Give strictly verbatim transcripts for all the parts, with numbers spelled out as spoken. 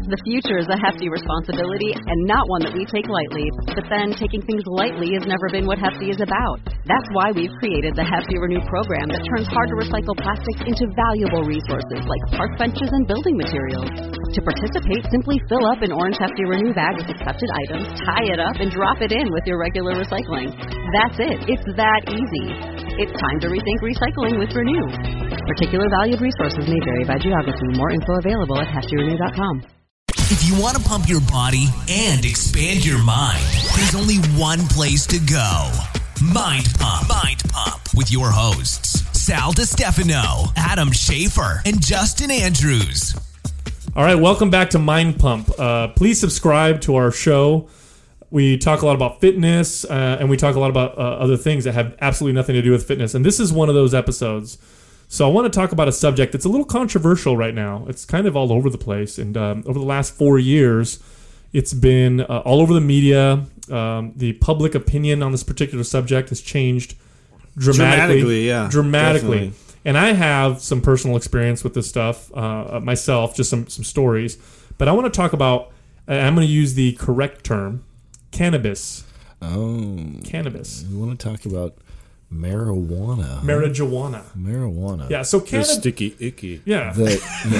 The future is a hefty responsibility and not one that we take lightly. But then taking things lightly has never been what Hefty is about. That's why we've created the Hefty Renew program that turns hard-to-recycle plastics into valuable resources like park benches and building materials. To participate, simply fill up an orange Hefty Renew bag with accepted items, tie it up, and drop it in with your regular recycling. That's it. It's that easy. It's time to rethink recycling with Renew. Particular valued resources may vary by geography. More info available at hefty renew dot com. If you want to pump your body and expand your mind, there's only one place to go. Mind Pump. Mind Pump. With your hosts, Sal DiStefano, Adam Schafer, and Justin Andrews. All right, welcome back to Mind Pump. Uh, please subscribe to our show. We talk a lot about fitness, uh, and we talk a lot about uh, other things that have absolutely nothing to do with fitness. And this is one of those episodes. So I want to talk about a subject that's a little controversial right now. It's kind of all over the place. And um, over the last four years, it's been uh, all over the media. Um, the public opinion on this particular subject has changed dramatically. Dramatically, yeah. Dramatically. Definitely. And I have some personal experience with this stuff uh, myself, just some, some stories. But I want to talk about, I'm going to use the correct term, cannabis. Oh. Cannabis. We want to talk about marijuana. Marijuana. Marijuana. Yeah, so The cannabis. sticky icky. Yeah. The,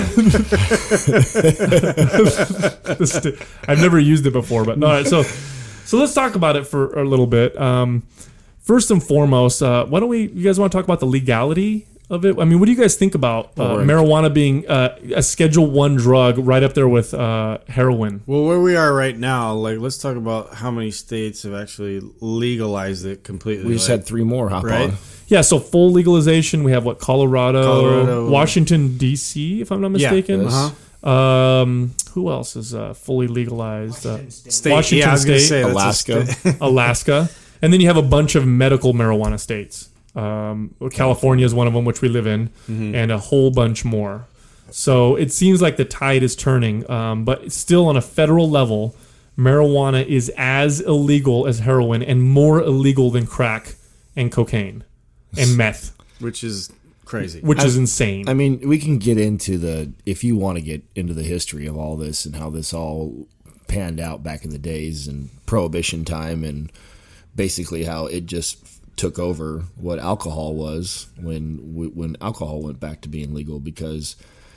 The sti- I've never used it before, but no. All right, so, so let's talk about it for a little bit. Um, first and foremost, uh, why don't we? You guys want to talk about the legality of it? I mean, what do you guys think about uh, Or- marijuana being uh, a Schedule One drug, right up there with uh, heroin? Well, where we are right now, like, let's talk about how many states have actually legalized it completely. we just like, had three more hop right? on. Yeah, so full legalization. We have what Colorado, Colorado. Washington D C, if I'm not Yeah. mistaken. Yes. Uh-huh. Um, who else is uh, fully legalized? Uh, State. Washington yeah, I was gonna State, say, that's a Alaska. sta- Alaska, and then you have a bunch of medical marijuana states. Um, California is one of them, which we live in, Mm-hmm. and a whole bunch more. So it seems like the tide is turning, um, but still on a federal level, marijuana is as illegal as heroin and more illegal than crack and cocaine and meth, which is crazy. which I- is insane. I mean, we can get into the, if you want to get into the history of all this and how this all panned out back in the days and Prohibition time and basically how it just took over what alcohol was when when alcohol went back to being legal, because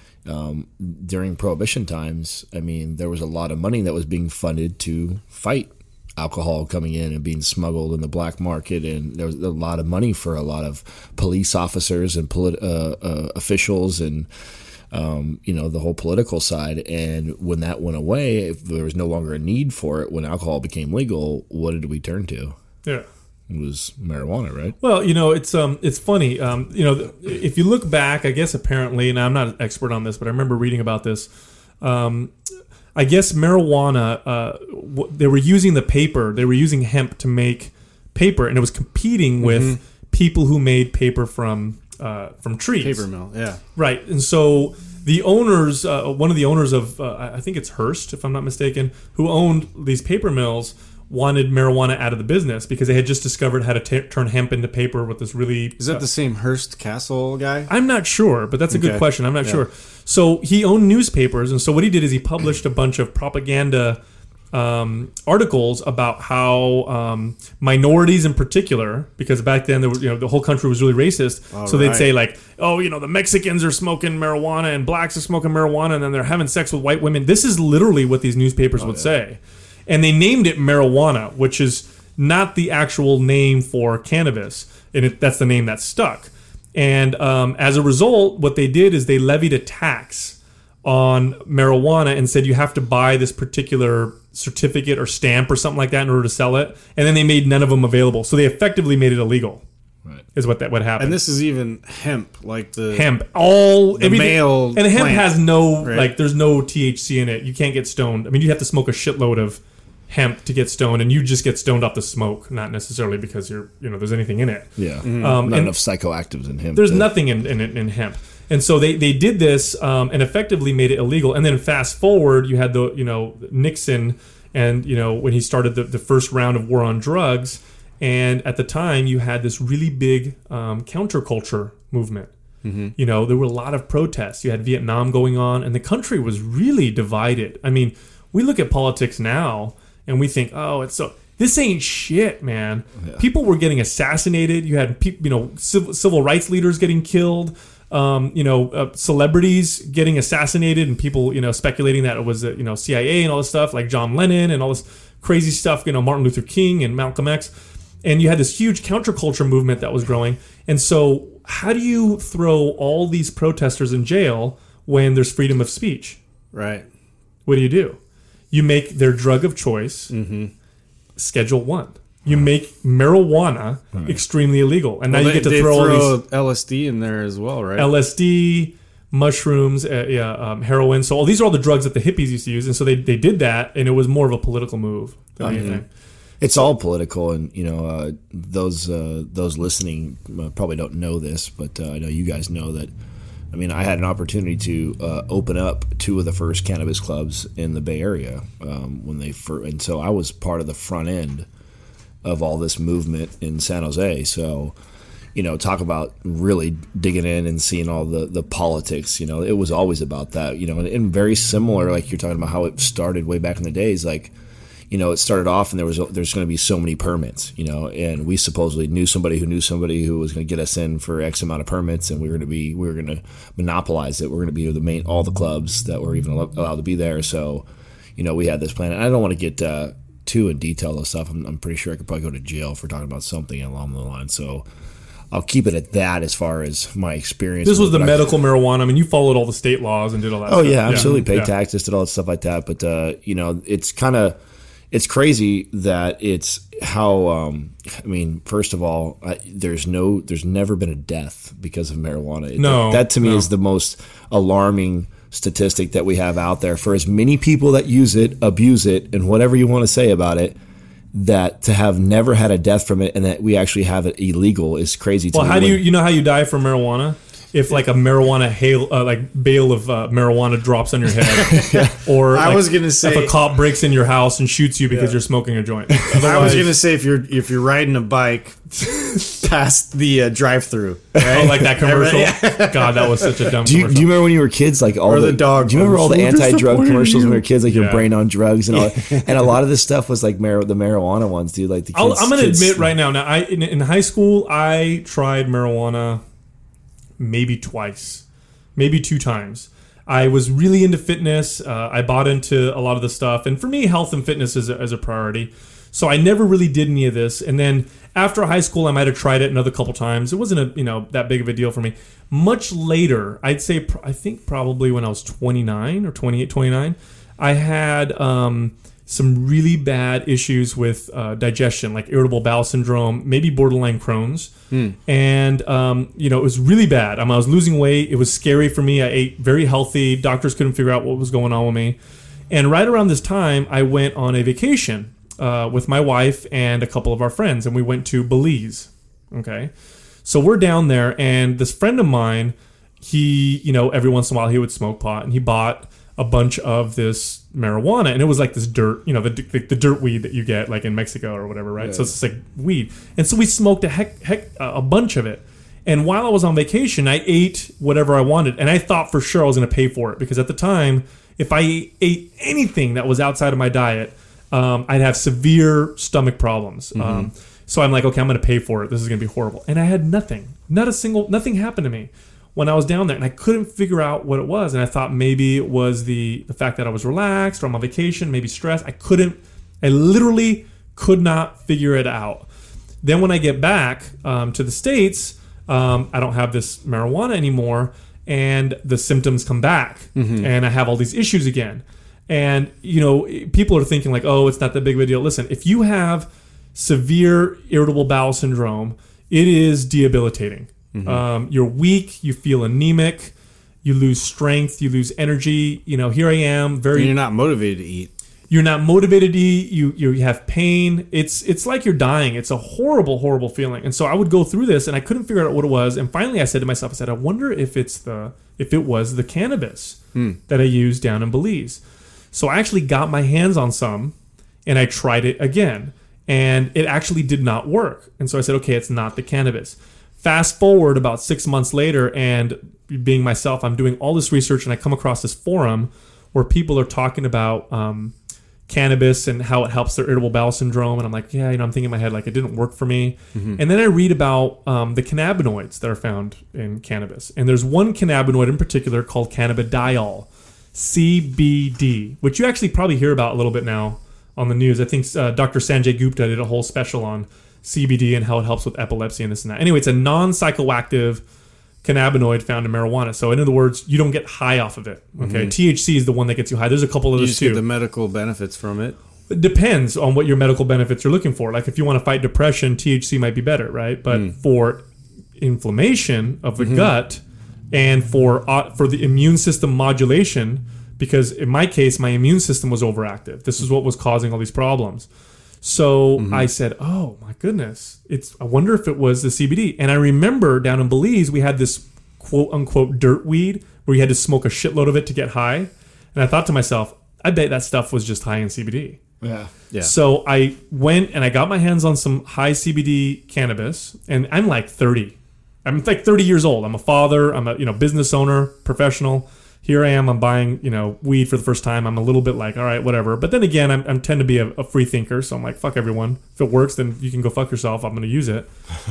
um, during Prohibition times, I mean, there was a lot of money that was being funded to fight alcohol coming in and being smuggled in the black market, and there was a lot of money for a lot of police officers and polit- uh, uh, officials and um, you know, the whole political side. And when that went away, if there was no longer a need for it, when alcohol became legal, what did we turn to? yeah. It was marijuana, right? Well, you know, it's um, it's funny. Um, you know, if you look back, I guess apparently, and I'm not an expert on this, but I remember reading about this. Um, I guess marijuana, uh, w- they were using the paper, they were using hemp to make paper, and it was competing with Mm-hmm. people who made paper from uh, from trees. Paper mill, yeah. Right, and so the owners, uh, one of the owners of, uh, I think it's Hearst, if I'm not mistaken, who owned these paper mills, wanted marijuana out of the business because they had just discovered how to t- turn hemp into paper with this really... Is that the same Hearst Castle guy? I'm not sure, but that's a good Okay. question. I'm not Yeah. sure. So he owned newspapers, and so what he did is he published a bunch of propaganda um, articles about how um, minorities in particular, because back then there were, you know, the whole country was really racist. All so they'd right. say like, oh, you know, the Mexicans are smoking marijuana and blacks are smoking marijuana, and then they're having sex with white women. This is literally what these newspapers would say. And they named it marijuana, which is not the actual name for cannabis. And it, that's the name that stuck. And um, as a result, what they did is they levied a tax on marijuana and said you have to buy this particular certificate or stamp or something like that in order to sell it. And then they made none of them available. So they effectively made it illegal. Right. Is what that what happened. And this is even hemp, like the hemp, all the everything- male and hemp plant, has no right? like. There's no T H C in it. You can't get stoned. I mean, you have to smoke a shitload of hemp to get stoned, and you just get stoned off the smoke, not necessarily because you're you know there's anything in it. Yeah. Um, Not and enough psychoactives in him. there's to- nothing in in, in hemp, and so they they did this um, and effectively made it illegal. And then fast forward, you had the you know Nixon, and you know when he started the, the first round of war on drugs, and at the time you had this really big um, counterculture movement. Mm-hmm. You know, there were a lot of protests. You had Vietnam going on, and the country was really divided. I mean, we look at politics now, and we think, oh, it's so... This ain't shit, man. Yeah. People were getting assassinated. You had, pe- you know, civil, civil rights leaders getting killed. Um, you know, uh, celebrities getting assassinated, and people, you know, speculating that it was, uh, you know, C I A and all this stuff, like John Lennon and all this crazy stuff. You know, Martin Luther King and Malcolm X, and you had this huge counterculture movement that was growing. And so, how do you throw all these protesters in jail when there's freedom of speech? Right. What do you do? You make their drug of choice. Mm-hmm. Schedule One. You make marijuana right. extremely illegal, and well, now you they, get to they throw, throw all these L S D in there as well, right? L S D, mushrooms, uh, yeah, um, heroin. So all these are all the drugs that the hippies used to use, and so they, they did that, and it was more of a political move than mm-hmm. anything. It's all political, and you know uh, those uh, those listening uh, probably don't know this, but uh, I know you guys know that. I mean, I had an opportunity to uh, open up two of the first cannabis clubs in the Bay Area um, when they first, and so I was part of the front end of all this movement in San Jose. So, you know, talk about really digging in and seeing all the, the politics. You know, it was always about that. You know, and, and very similar, like you're talking about how it started way back in the days, like. You know, it started off and there was there's going to be so many permits, you know, and we supposedly knew somebody who knew somebody who was going to get us in for X amount of permits, and we were going to be we were going to monopolize it. We we're going to be the main all the clubs that were even allowed to be there. So, you know, we had this plan. And I don't want to get uh, too in detail of stuff. I'm, I'm pretty sure I could probably go to jail for talking about something along the line. So I'll keep it at that as far as my experience. This was the medical marijuana. I mean, you followed all the state laws and did all that. Oh stuff. yeah, absolutely. Paid yeah. taxes, did all that stuff like that. But uh, you know, it's kind of. It's crazy that it's how. Um, I mean, first of all, I, there's no, there's never been a death because of marijuana. No, that, that to me no. is the most alarming statistic that we have out there. For as many people that use it, abuse it, and whatever you want to say about it, that to have never had a death from it, and that we actually have it illegal is crazy. To well, me. how do when, you, you know how you die from marijuana? If like a marijuana hail, uh, like bale of uh, marijuana drops on your head, yeah. or I like was gonna say if a cop breaks in your house and shoots you because yeah. you're smoking a joint. I was gonna say if you're if you're riding a bike past the uh, drive-through, right? Oh, like that commercial. Yeah. God, that was such a dumb. Do you, commercial. do you remember when you were kids, like all or the, the dog? Do you remember all the anti-drug commercials when we were kids, like yeah. your brain on drugs and all? That? And a lot of this stuff was like mar- the marijuana ones, dude. Like the kids. I'll, I'm gonna kids, admit right now. Now, I in, in high school I tried marijuana. Maybe twice, maybe two times. I was really into fitness. Uh, I bought into a lot of the stuff. And for me, health and fitness is a, is a priority. So I never really did any of this. And then after high school, I might have tried it another couple times. It wasn't a you know that big of a deal for me. Much later, I'd say, I think probably when I was twenty-nine or twenty-eight, twenty-nine, I had um, some really bad issues with uh, digestion, like irritable bowel syndrome, maybe borderline Crohn's. Mm. And, um, you know, it was really bad. I, mean, I was losing weight. It was scary for me. I ate very healthy. Doctors couldn't figure out what was going on with me. And right around this time, I went on a vacation uh, with my wife and a couple of our friends, and we went to Belize. Okay. So we're down there, and this friend of mine, he, you know, every once in a while he would smoke pot, and he bought a bunch of this marijuana, and it was like this dirt, you know, the, the, the dirt weed that you get like in Mexico or whatever, right? Yeah. So it's just like weed, and so we smoked a heck, heck, a bunch of it. And while I was on vacation, I ate whatever I wanted, and I thought for sure I was going to pay for it because at the time, if I ate anything that was outside of my diet, um, I'd have severe stomach problems. Mm-hmm. Um, so I'm like, okay, I'm going to pay for it. This is going to be horrible, and I had nothing, not a single, nothing happened to me when I was down there, and I couldn't figure out what it was. And I thought maybe it was the, the fact that I was relaxed or I'm on vacation, maybe stress. I couldn't, I literally could not figure it out. Then when I get back um, to the States, um, I don't have this marijuana anymore, and the symptoms come back, mm-hmm. and I have all these issues again. And, you know, people are thinking like, oh, it's not that big of a deal. Listen, if you have severe irritable bowel syndrome, it is debilitating. Mm-hmm. Um, you're weak, you feel anemic, you lose strength, you lose energy. You know, here I am, very. And you're not motivated to eat. You're not motivated to eat. You you have pain. It's it's like you're dying. It's a horrible, horrible feeling. And so I would go through this, and I couldn't figure out what it was. And finally, I said to myself, I said, I wonder if it's the if it was the cannabis mm. that I used down in Belize. So I actually got my hands on some, and I tried it again, and it actually did not work. And so I said, okay, it's not the cannabis. Fast forward about six months later, and being myself, I'm doing all this research, and I come across this forum where people are talking about um, cannabis and how it helps their irritable bowel syndrome. And I'm like, yeah, you know, I'm thinking in my head, like, it didn't work for me. Mm-hmm. And then I read about um, the cannabinoids that are found in cannabis. And there's one cannabinoid in particular called cannabidiol, C B D, which you actually probably hear about a little bit now on the news. I think uh, Doctor Sanjay Gupta did a whole special on C B D and how it helps with epilepsy and this and that. Anyway, it's a non-psychoactive cannabinoid found in marijuana. So in other words, you don't get high off of it. Okay, mm-hmm. T H C is the one that gets you high. There's a couple others you just too. Get the medical benefits from it. It depends on what your medical benefits you're looking for. Like if you want to fight depression, T H C might be better, right? But mm. for inflammation of the mm-hmm. gut and for uh, for the immune system modulation, because in my case, my immune system was overactive. This is what was causing all these problems. So mm-hmm. I said, oh my goodness, it's. I wonder if it was the C B D. And I remember down in Belize, we had this quote unquote dirt weed where you had to smoke a shitload of it to get high. And I thought to myself, I bet that stuff was just high in C B D. Yeah. Yeah. So I went and I got my hands on some high C B D cannabis, and I'm like thirty. I'm like thirty years old. I'm a father. I'm a you know business owner, professional. Here I am, I'm buying, you know, weed for the first time. I'm a little bit like, all right, whatever. But then again, I'm, I tend to be a, a free thinker. So I'm like, fuck everyone. If it works, then you can go fuck yourself. I'm going to use it.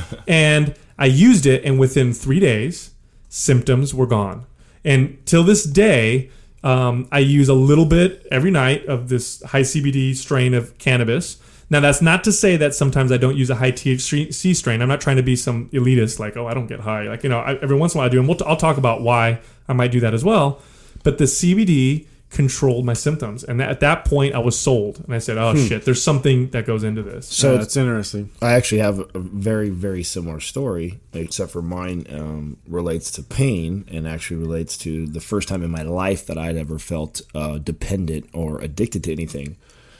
And I used it. And within three days, symptoms were gone. And till this day, um, I use a little bit every night of this high C B D strain of cannabis. Now, that's not to say that sometimes I don't use a high T H C strain. I'm not trying to be some elitist, like, oh, I don't get high. Like, you know, I, every once in a while I do. And we'll t- I'll talk about why I might do that as well. But the C B D controlled my symptoms. And at that point, I was sold. And I said, oh, hmm. shit, there's something that goes into this. So yeah, that's interesting. I actually have a very, very similar story, except for mine um, relates to pain and actually relates to the first time in my life that I'd ever felt uh, dependent or addicted to anything.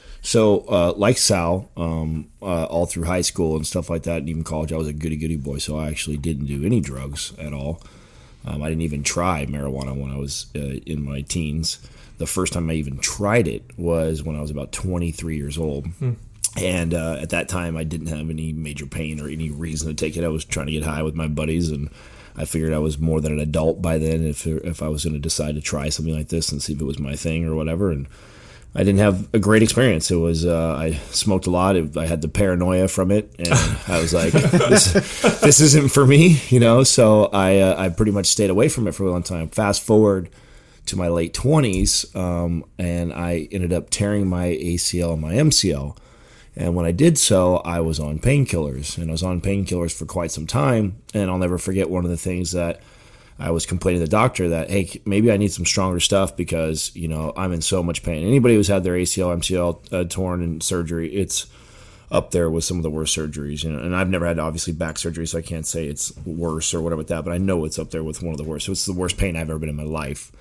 So, uh, like Sal, um, uh, all through high school and stuff like that, and even college, I was a goody-goody boy, so I actually didn't do any drugs at all. Um, I didn't even try marijuana when I was uh, in my teens. The first time I even tried it was when I was about twenty-three years old. Hmm. And uh, at that time, I didn't have any major pain or any reason to take it. I was trying to get high with my buddies, and I figured I was more than an adult by then if, if I was going to decide to try something like this and see if it was my thing or whatever. And I didn't have a great experience. It was uh, I smoked a lot. I had the paranoia from it, and I was like, "This, this isn't for me," you know. So I, uh, I pretty much stayed away from it for a long time. Fast forward to my late twenties, um, and I ended up tearing my A C L and my M C L. And when I did so, I was on painkillers, and I was on painkillers for quite some time. And I'll never forget one of the things that I was complaining to the doctor that, hey, maybe I need some stronger stuff because, you know, I'm in so much pain. Anybody who's had their A C L, M C L uh, torn in surgery, it's up there with some of the worst surgeries. You know, and I've never had, obviously, back surgery, so I can't say it's worse or whatever with that, but I know it's up there with one of the worst. So it's the worst pain I've ever been in my life.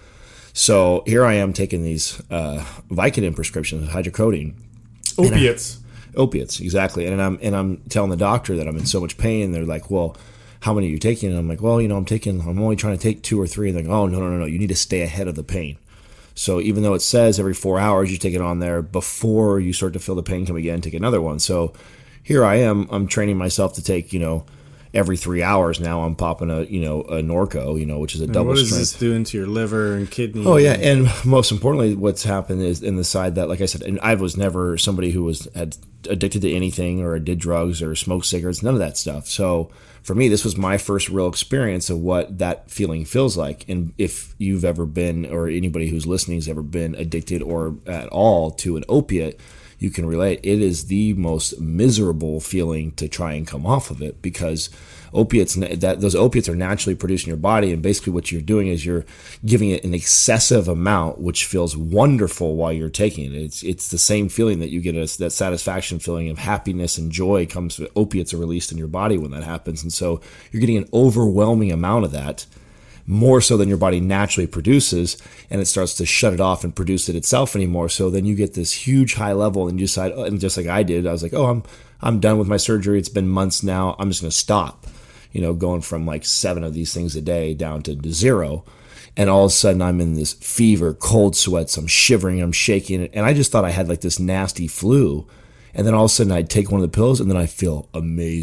So here I am taking these uh, Vicodin prescriptions, hydrocodone. Opiates. I, opiates, exactly. And I'm and I'm telling the doctor that I'm in so much pain. And they're like, well, how many are you taking? And I'm like, well, you know, I'm taking, I'm only trying to take two or three. And they're like, oh, no, no, no, no, you need to stay ahead of the pain. So even though it says every four hours you take it on there, before you start to feel the pain come again, take another one. So here I am, I'm training myself to take, you know, every three hours now I'm popping a, you know, a Norco, you know, which is a and double what strength. What is this doing to your liver and kidney? Oh, yeah. And most importantly, what's happened is in the side that, like I said, and I was never somebody who was had addicted to anything or did drugs or smoked cigarettes, none of that stuff. So for me, this was my first real experience of what that feeling feels like. And if you've ever been, or anybody who's listening has ever been addicted or at all to an opiate, you can relate. It is the most miserable feeling to try and come off of it because opiates, that those opiates are naturally produced in your body, and basically what you're doing is you're giving it an excessive amount, which feels wonderful while you're taking it. It's it's the same feeling that you get, a, that satisfaction feeling of happiness and joy comes with opiates are released in your body when that happens, and so you're getting an overwhelming amount of that, more so than your body naturally produces, and it starts to shut it off and produce it itself anymore. So then you get this huge high level, and you decide, and just like I did, I was like, oh, I'm I'm done with my surgery. It's been months now. I'm just going to stop. You know, going from like seven of these things a day down to zero. And all of a sudden I'm in this fever, cold sweats, I'm shivering, I'm shaking. And I just thought I had like this nasty flu. And then all of a sudden I'd take one of the pills and then I feel amazing.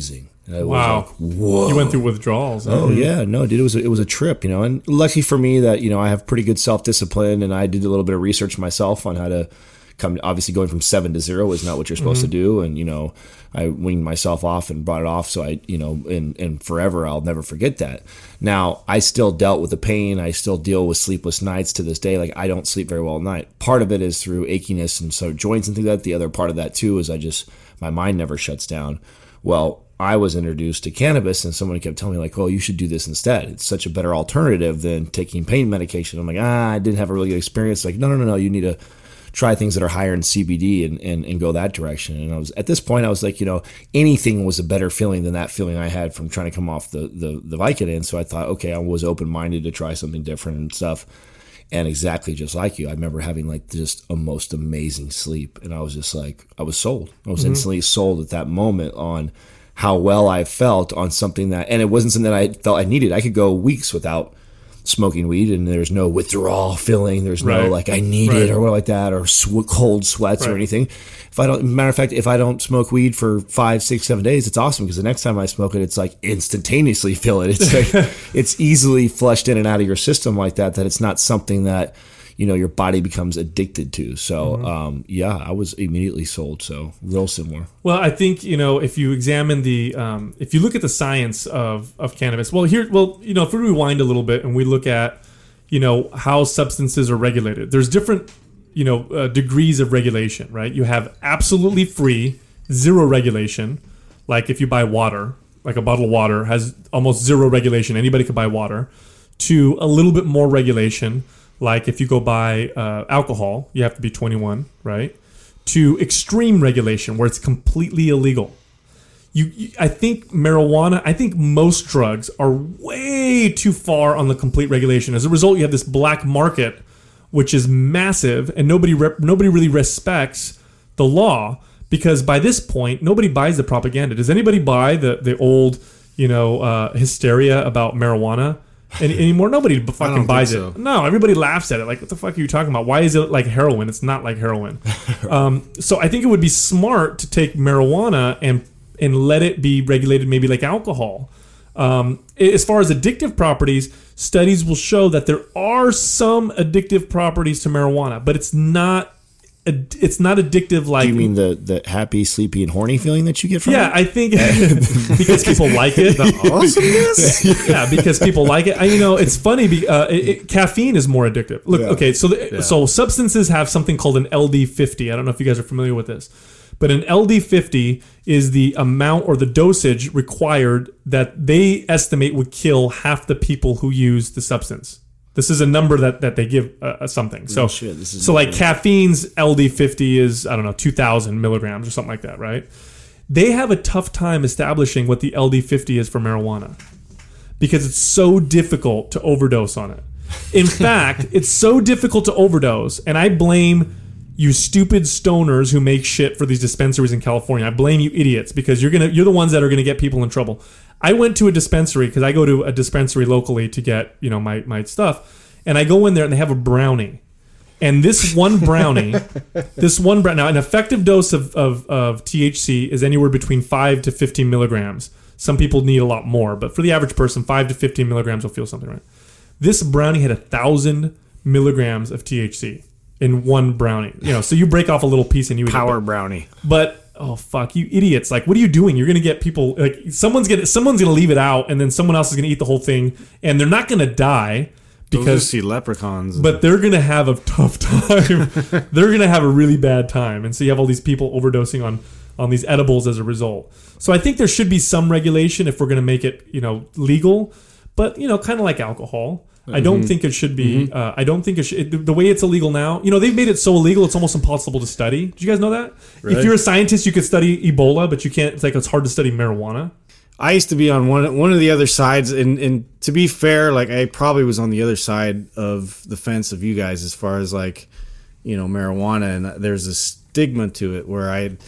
And I was Wow. like, whoa. You went through withdrawals. Oh yeah, no, dude, it was a, it was a trip, you know. And lucky for me that you know I have pretty good self discipline, and I did a little bit of research myself on how to come. Obviously, going from seven to zero is not what you're supposed mm-hmm. to do, and you know, I weaned myself off and brought it off. So I, you know, and and forever I'll never forget that. Now I still dealt with the pain. I still deal with sleepless nights to this day. Like I don't sleep very well at night. Part of it is through achiness and so joints and things like that. The other part of that too is I just my mind never shuts down. Well, I was introduced to cannabis and someone kept telling me like, oh, you should do this instead. It's such a better alternative than taking pain medication. I'm like, ah, I didn't have a really good experience. Like, no, no, no, no. You need to try things that are higher in C B D and, and, and go that direction. And I was at this point, I was like, you know, anything was a better feeling than that feeling I had from trying to come off the, the, the Vicodin. So I thought, okay, I was open-minded to try something different and stuff. And exactly just like you, I remember having like just a most amazing sleep. And I was just like, I was sold. I was mm-hmm. instantly sold at that moment on how well I felt on something that, and it wasn't something that I felt I needed. I could go weeks without smoking weed and there's no withdrawal feeling. There's right. no like I need right. it or what like that or sw- cold sweats right. or anything. If I don't, matter of fact, if I don't smoke weed for five, six, seven days, it's awesome because the next time I smoke it, it's like instantaneously feel it. It's like, it's easily flushed in and out of your system like that, that it's not something that, you know, your body becomes addicted to. So, mm-hmm. um, yeah, I was immediately sold. So real similar. Well, I think, you know, if you examine the, um, if you look at the science of, of cannabis, well, here, well, you know, if we rewind a little bit and we look at, you know, how substances are regulated, there's different, you know, uh, degrees of regulation, right? You have absolutely free, zero regulation. Like if you buy water, like a bottle of water has almost zero regulation. Anybody could buy water. To a little bit more regulation. Like if you go buy uh, alcohol, you have to be twenty-one, right? To extreme regulation where it's completely illegal. You, you, I think marijuana, I think most drugs are way too far on the complete regulation. As a result, you have this black market, which is massive, and nobody rep, nobody really respects the law because by this point, nobody buys the propaganda. Does anybody buy the the old, you know, uh, hysteria about marijuana? Any, anymore, nobody fucking buys so. it. No, everybody laughs at it. Like, what the fuck are you talking about? Why is it like heroin? It's not like heroin. um, so I think it would be smart to take marijuana and and let it be regulated, maybe like alcohol. Um, as far as addictive properties, studies will show that there are some addictive properties to marijuana, but it's not. It's not addictive like... Do you mean the, the happy, sleepy, and horny feeling that you get from yeah, it? Yeah, I think because people like it. The awesomeness? Yeah, because people like it. I, you know, it's funny. Be, uh, it, it, caffeine is more addictive. Look, yeah. okay, so the, yeah. so substances have something called an L D fifty. I don't know if you guys are familiar with this. But an L D fifty is the amount or the dosage required that they estimate would kill half the people who use the substance. This is a number that, that they give uh, something. So, oh, shit, this is so like caffeine's L D fifty is, I don't know, two thousand milligrams or something like that, right? They have a tough time establishing what the L D fifty is for marijuana because it's so difficult to overdose on it. In fact, it's so difficult to overdose, and I blame you stupid stoners who make shit for these dispensaries in California. I blame you idiots because you're gonna you're the ones that are gonna get people in trouble. I went to a dispensary because I go to a dispensary locally to get, you know, my, my stuff. And I go in there and they have a brownie. And this one brownie, this one brownie, now an effective dose of, of, of T H C is anywhere between five to fifteen milligrams. Some people need a lot more, but for the average person, five to fifteen milligrams will feel something, right? This brownie had a thousand milligrams of T H C in one brownie. You know, so you break off a little piece and you eat Power it. brownie. But oh fuck, you idiots! Like, what are you doing? You're gonna get people like someone's gonna someone's gonna leave it out, and then someone else is gonna eat the whole thing, and they're not gonna die because see leprechauns. But they're gonna have a tough time. They're gonna have a really bad time, and so you have all these people overdosing on on these edibles as a result. So I think there should be some regulation if we're gonna make it, you know, legal, but you know, kind of like alcohol. I don't mm-hmm. think it should be. Mm-hmm. Uh, I don't think it should. It, the way it's illegal now, you know, they've made it so illegal it's almost impossible to study. Did you guys know that? Really? If you're a scientist, you could study Ebola, but you can't. It's like it's hard to study marijuana. I used to be on one one of the other sides, and, and to be fair, like I probably was on the other side of the fence of you guys as far as like, you know, marijuana, and there's a stigma to it where I,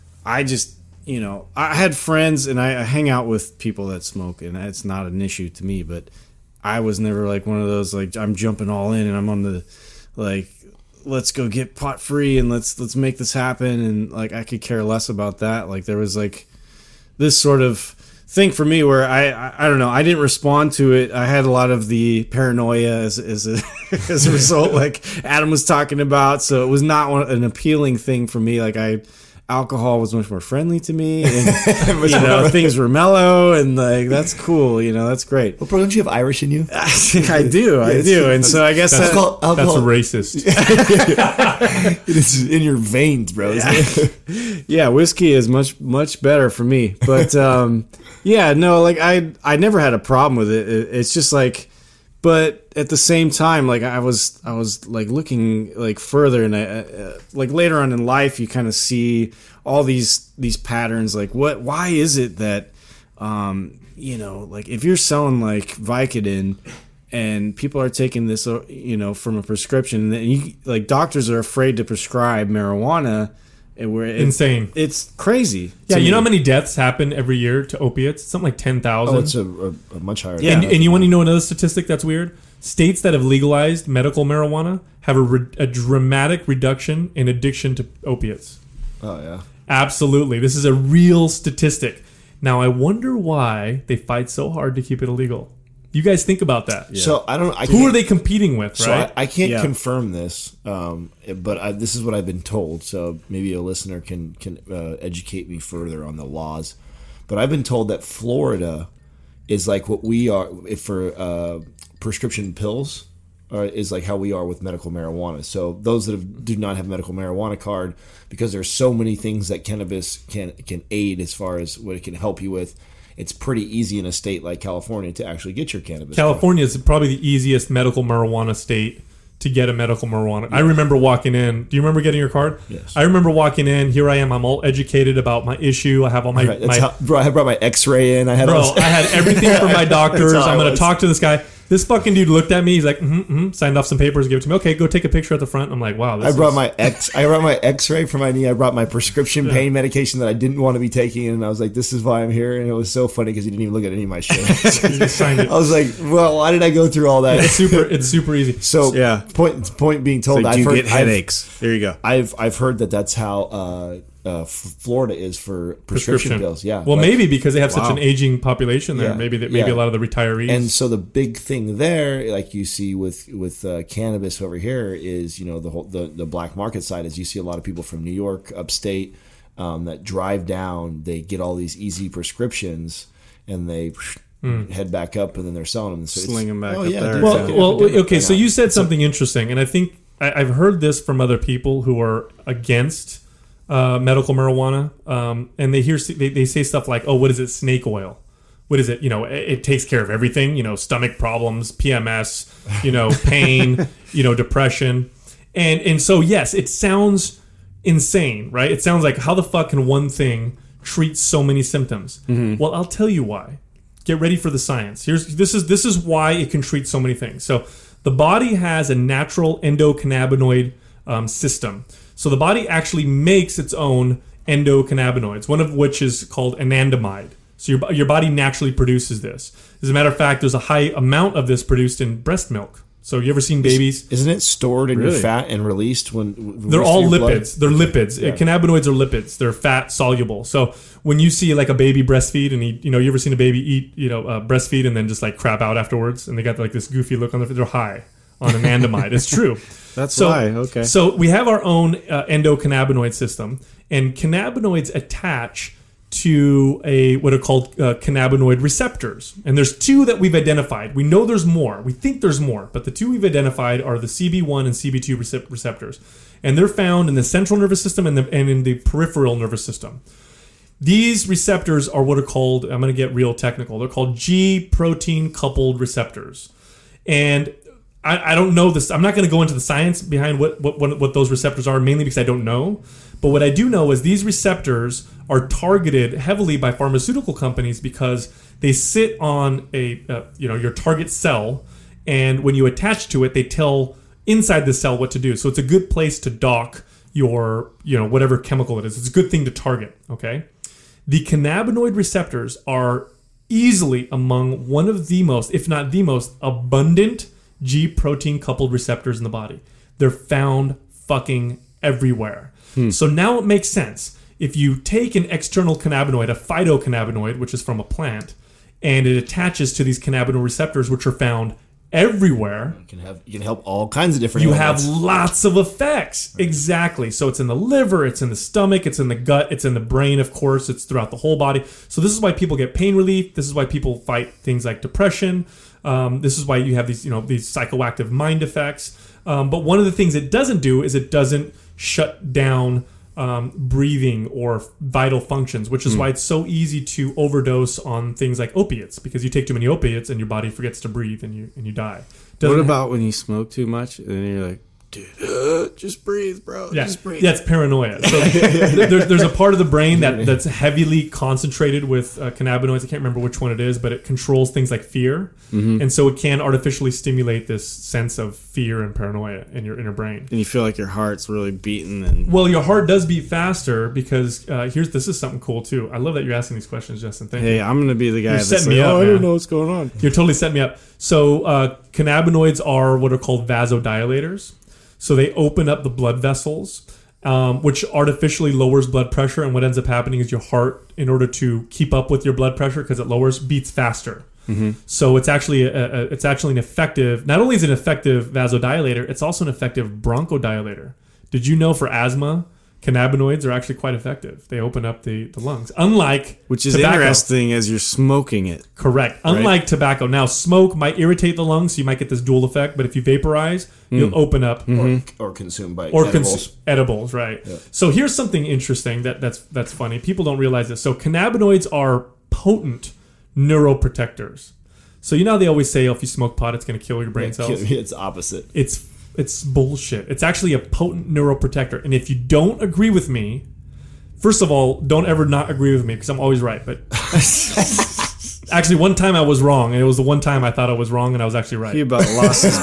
I just, you know, I had friends and I, I hang out with people that smoke, and it's not an issue to me, but I was never like one of those like I'm jumping all in and I'm on the like let's go get pot free and let's let's make this happen, and like I could care less about that. Like there was like this sort of thing for me where I, I I don't know, I didn't respond to it. I had a lot of the paranoia as as a, as a result, like Adam was talking about. So it was not one, an appealing thing for me. Like I, alcohol was much more friendly to me, and you know things were mellow, and like that's cool. You know that's great. Well, bro, don't you have Irish in you? I do, I do, and so I guess That's, that, called, that's alcohol- racist. It's in your veins, bro. yeah. yeah, whiskey is much much better for me. But um, yeah, no, like I I never had a problem with it. it. It's just like, but at the same time, like I was I was like looking like further, and I uh, like later on in life, you kind of see all these these patterns. Like what? Why is it that um, you know, like if you're selling like Vicodin, and people are taking this, you know, from a prescription, and you, like doctors are afraid to prescribe marijuana. And we're it, Insane. It's crazy. Yeah, to you me. know how many deaths happen every year to opiates? Something like ten thousand. Oh, it's a, a, a much higher. Yeah. And, and you want to know another statistic that's weird? States that have legalized medical marijuana have a, re- a dramatic reduction in addiction to opiates. Oh yeah. Absolutely. This is a real statistic. Now, I wonder why they fight so hard to keep it illegal. You guys think about that. So I don't. I Who can't- are they competing with, So right? I, I can't Yeah. confirm this, um, but I, this is what I've been told. So maybe a listener can can uh, educate me further on the laws. But I've been told that Florida is like what we are if for uh, prescription pills, uh, is like how we are with medical marijuana. So those that have, do not have a medical marijuana card, because there's so many things that cannabis can can aid as far as what it can help you with. It's pretty easy in a state like California to actually get your cannabis. California is probably the easiest medical marijuana state to get a medical marijuana. I remember walking in. Do you remember getting your card? Yes. I remember walking in. Here I am. I'm all educated about my issue. I have all my, Right, that's my how, bro, I brought my X-ray in. I had bro. all I had everything from my doctors. That's how I'm I going to was. talk to this guy. This fucking dude looked at me. He's like, mm-hmm, mm-hmm, signed off some papers, give it to me. Okay, go take a picture at the front. I'm like, wow. This I brought is- my X. I brought my X-ray for my knee. I brought my prescription pain medication that I didn't want to be taking, and I was like, "This is why I'm here." And it was so funny because he didn't even look at any of my shit. You just signed it. I was like, "Well, why did I go through all that?" It's super. It's super easy. So, Yeah. Point point being told, Like, I've do you heard, get I've- headaches? There you go. I've I've heard that that's how uh, uh, F- Florida is for prescription, pills. Yeah. Well, Like- maybe because they have such Wow. an aging population there. Yeah. Maybe that. Maybe Yeah. a lot of the retirees. And so the big thing there, like you see with with uh, cannabis over here, is you know the whole the, the black market side is you see a lot of people from New York, upstate, um, that drive down. They get all these easy prescriptions, and they head back up, and then they're selling them. So it's- Sling 'em back oh, up yeah, there. dude, Well, it's like an well, epidemic okay. right So now. you said something interesting, and I think I, I've heard this from other people who are against uh, medical marijuana, um, and they hear they, they say stuff like, "Oh, what is it? Snake oil? What is it? You know, it, it takes care of everything. You know, stomach problems, P M S, you know, pain, you know, depression." And and so yes, it sounds insane, right? It sounds like how the fuck can one thing treat so many symptoms? Well, I'll tell you why. Get ready for the science. Here's this is this is why it can treat so many things. So the body has a natural endocannabinoid um, system. So the body actually makes its own endocannabinoids, one of which is called anandamide. So your your body naturally produces this. As a matter of fact, there's a high amount of this produced in breast milk. So you ever seen babies? Isn't it stored in Really? your fat and released when? when They're released all through your blood? lipids. They're lipids. Yeah. Uh, Cannabinoids are lipids. They're fat soluble. So when you see like a baby breastfeed, and he, you know, you ever seen a baby eat, you know, uh, breastfeed and then just like crap out afterwards, and they got like this goofy look on their face. They're high on anandamide. It's true. That's So, why. Okay. So we have our own uh, endocannabinoid system, and cannabinoids attach to a what are called uh, cannabinoid receptors. And there's two that we've identified. We know there's more. We think there's more, but the two we've identified are the C B one and C B two recep- receptors, and they're found in the central nervous system and, the, and in the peripheral nervous system. These receptors are what are called, I'm going to get real technical, they're called G protein coupled receptors. And I, I don't know this, I'm not going to go into the science behind what, what, what, what those receptors are, mainly because I don't know. But what I do know is these receptors are targeted heavily by pharmaceutical companies because they sit on a, uh, you know, your target cell, and when you attach to it, they tell inside the cell what to do. So it's a good place to dock your, you know, whatever chemical it is. It's a good thing to target, okay? The cannabinoid receptors are easily among one of the most, if not the most, abundant G protein coupled receptors in the body. They're found fucking everywhere. Hmm. So now it makes sense. if you take an external cannabinoid, a phytocannabinoid, which is from a plant, and it attaches to these cannabinoid receptors, which are found everywhere, You can have you can help all kinds of different you elements. have lots of effects. Exactly. So it's in the liver, it's in the stomach, it's in the gut, it's in the brain, of course, it's throughout the whole body. So this is why people get pain relief. This is why people fight things like depression. Um, this is why you have these, you know, these psychoactive mind effects. Um, but one of the things it doesn't do is it doesn't shut down um, breathing or vital functions, which is Mm. why it's so easy to overdose on things like opiates, because you take too many opiates and your body forgets to breathe and you and you die. Doesn't What about when you smoke too much and you're like, dude, uh, just breathe, bro. Yeah, Just breathe. yeah, it's paranoia. So there's, there's a part of the brain that, that's heavily concentrated with uh, cannabinoids. I can't remember which one it is, but it controls things like fear, Mm-hmm. and so it can artificially stimulate this sense of fear and paranoia in your in your brain. And you feel like your heart's really beating. And Well, your heart does beat faster because uh, here's this is something cool too. I love that you're asking these questions, Justin. Thank you. hey, I'm gonna be the guy You're that's setting like, me up, oh, I man. don't know what's going on. You're totally setting me up. So uh, cannabinoids are what are called vasodilators. So they open up the blood vessels, um, which artificially lowers blood pressure. And what ends up happening is your heart, in order to keep up with your blood pressure, because it lowers, beats faster. Mm-hmm. So it's actually a, a, it's actually an effective. Not only is it an effective vasodilator, it's also an effective bronchodilator. Did you know for asthma, cannabinoids are actually quite effective? They open up the, the lungs, unlike Which is tobacco. interesting as you're smoking it. Correct. Unlike tobacco. Now, smoke might irritate the lungs, so you might get this dual effect. But if you vaporize, you'll open up or, or consumed by or edibles. cons- edibles. Right. So here's something interesting that that's that's funny. People don't realize this. So cannabinoids are potent neuroprotectors. So you know how they always say, oh, if you smoke pot, it's going to kill your brain cells. It's opposite. It's it's bullshit. It's actually a potent neuroprotector. And if you don't agree with me, first of all, don't ever not agree with me because I'm always right. But actually, one time I was wrong, and it was the one time I thought I was wrong, and I was actually right. He about lost his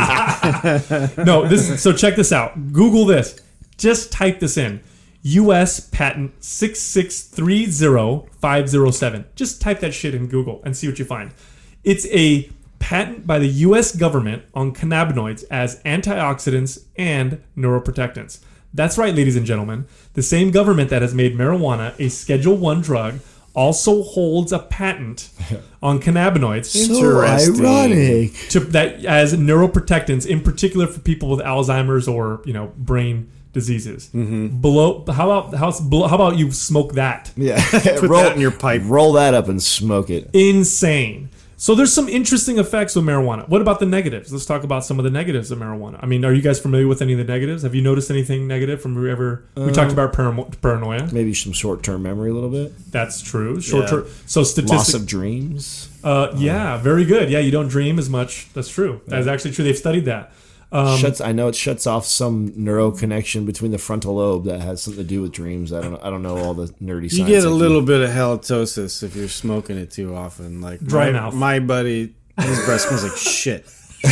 mind. No, this. So check this out. Google this. Just type this in. U S patent six six three zero five zero seven. Just type that shit in Google and see what you find. It's a patent by the U S government on cannabinoids as antioxidants and neuroprotectants. That's right, ladies and gentlemen. The same government that has made marijuana a Schedule One drug also holds a patent on cannabinoids So ironic. to that as neuroprotectants, in particular for people with Alzheimer's or you know brain diseases. Mm-hmm. Below, how about how, how about you smoke that? Yeah, Put roll that in your pipe. Roll that up and smoke it. Insane. So there's some interesting effects with marijuana. What about the negatives? Let's talk about some of the negatives of marijuana. I mean, are you guys familiar with any of the negatives? Have you noticed anything negative from whoever? We talked about paramo- paranoia. Maybe some short-term memory a little bit. That's true. Short Yeah. term. So Loss statistics. of dreams. Uh, yeah, very good. Yeah, you don't dream as much. That's true. That's actually true. They've studied that. Um, shuts. I know it shuts off some neuro connection between the frontal lobe that has something to do with dreams. I don't. I don't know all the nerdy. You science get a I do. little bit of halitosis if you're smoking it too often. Like Dry my, mouth. My buddy, his breath smells like shit.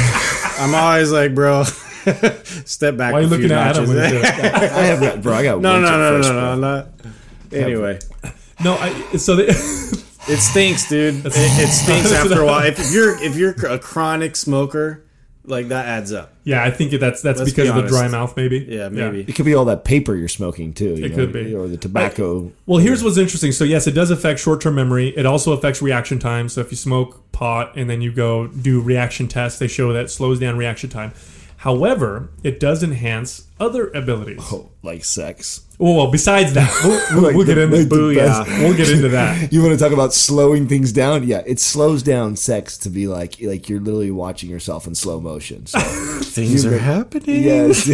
I'm always like, bro, step back. why are you a few looking at Adam? notches. When you do it? I have got, bro. I got No, way no, too no, fresh no, no, breath. no. Anyway, No, I, so they, it stinks, dude. It, it stinks after a while. If, if you're if you're a chronic smoker, like that adds up. yeah, I think that's that's Let's because be of the honest. dry mouth, maybe. Yeah, maybe. It could be all that paper you're smoking too. You It know, could be. or the tobacco. Well, here's what's interesting. So yes, it does affect short-term memory. It also affects reaction time. So if you smoke pot and then you go do reaction tests, they show that it slows down reaction time. However, it does enhance other abilities. Oh, like sex. Oh, well, besides that, we'll, we'll, Like we'll get the- into like the booyah. best. We'll get into that. You want to talk about slowing things down? Yeah, it slows down sex to be like like you're literally watching yourself in slow motion. So Things are happening. yes.